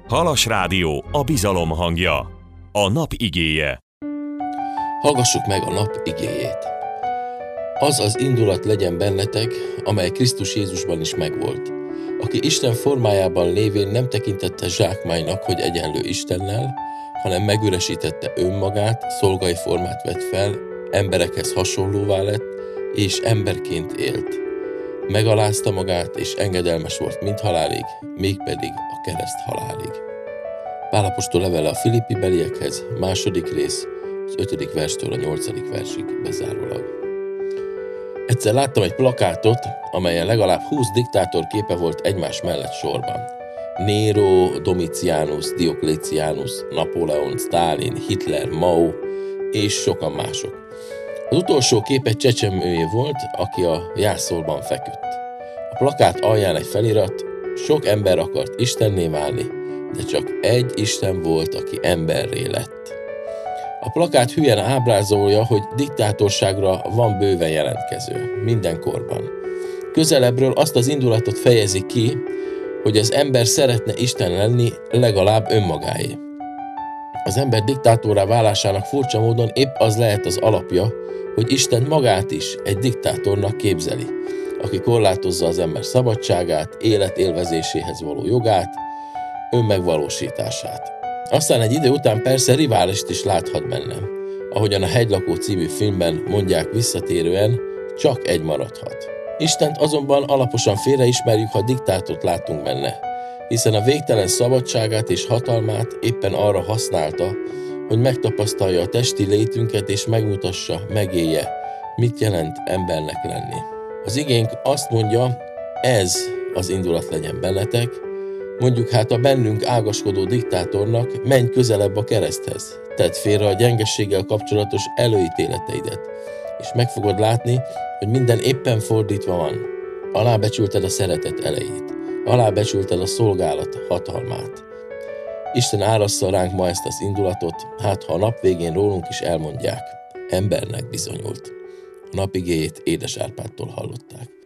Halas Rádió, a bizalom hangja. A nap igéje. Hallgassuk meg a nap igéjét. Az az indulat legyen bennetek, amely Krisztus Jézusban is megvolt, aki Isten formájában lévén nem tekintette zsákmánynak, hogy egyenlő Istennel, hanem megüresítette önmagát, szolgai formát vett fel, emberekhez hasonlóvá lett, és emberként élt. Megalázta magát, és engedelmes volt mindhalálig, mégpedig a kereszt halálig. Pál apostol levele a Filippi beliekhez, 2. rész, az 5. verstől a 8. versig bezárólag. Egyszer láttam egy plakátot, amelyen legalább 20 diktátor képe volt egymás mellett sorban. Nero, Domitianus, Diocletianus, Napóleon, Sztálin, Hitler, Mao és sokan mások. Az utolsó kép egy csecsemőjé volt, aki a jászolban feküdt. A plakát alján egy felirat: sok ember akart istenné válni, de csak egy Isten volt, aki emberré lett. A plakát hülyen ábrázolja, hogy diktátorságra van bőven jelentkező, minden korban. Közelebbről azt az indulatot fejezi ki, hogy az ember szeretne Isten lenni legalább önmagáé. Az ember diktátorrá válásának furcsa módon épp az lehet az alapja, hogy Isten magát is egy diktátornak képzeli, aki korlátozza az ember szabadságát, élet élvezéséhez való jogát, önmegvalósítását. Aztán egy idő után persze riválist is láthat bennem. Ahogyan a Hegylakó című filmben mondják visszatérően, csak egy maradhat. Istent azonban alaposan félreismerjük, ha diktátort látunk benne, hiszen a végtelen szabadságát és hatalmát éppen arra használta, hogy megtapasztalja a testi létünket és megmutassa, megélje, mit jelent embernek lenni. Az igénk azt mondja, ez az indulat legyen bennetek, mondjuk hát a bennünk ágaskodó diktátornak: menj közelebb a kereszthez, tedd félre a gyengességgel kapcsolatos előítéleteidet, és meg fogod látni, hogy minden éppen fordítva van. Alábecsülted a szeretet elejét, alábecsülted a szolgálat hatalmát. Isten árassza ránk ma ezt az indulatot, hát ha a nap végén rólunk is elmondják, embernek bizonyult. A nap igéjét Édes Árpádtól hallották.